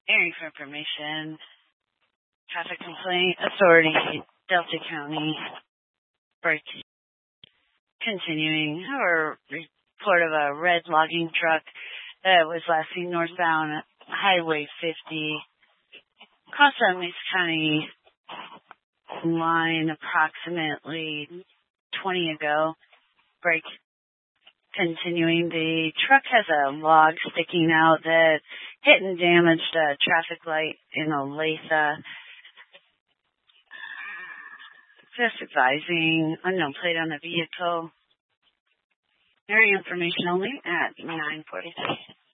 Area for information, Traffic Complaint Authority, Delta County, break continuing, or report of a red logging truck that was last seen northbound Highway 50, across the Mesa County line approximately 20 ago. Break continuing, the truck has a log sticking out that hit and damaged a traffic light in Olathe. Just advising, unknown plate on the vehicle. Area information only at 9:43.